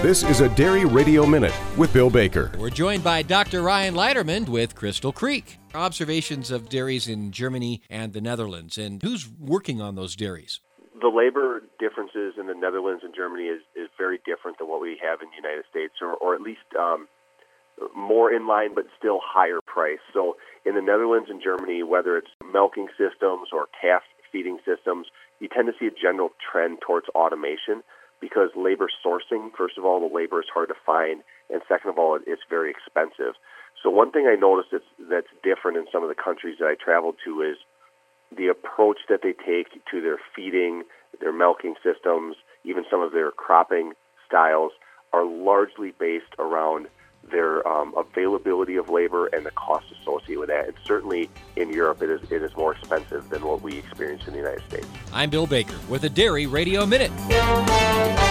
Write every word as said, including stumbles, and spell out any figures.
This is a Dairy Radio Minute with Bill Baker. We're joined by Doctor Ryan Leiterman with Crystal Creek. Observations of dairies in Germany and the Netherlands, and who's working on those dairies? The labor differences in the Netherlands and Germany is, is very different than what we have in the United States, or, or at least um, more in line, but still higher price. So in the Netherlands and Germany, whether it's milking systems or calf feeding systems, you tend to see a general trend towards automation because labor sourcing, first of all, the labor is hard to find, and second of all, it's very expensive. So one thing I noticed that's, that's different in some of the countries that I traveled to is the approach that they take to their feeding, their milking systems, even some of their cropping styles are largely based around their um, availability of labor and the cost associated with that. And certainly in Europe, it is it is more expensive than what we experience in the United States. I'm Bill Baker with a Dairy Radio Minute.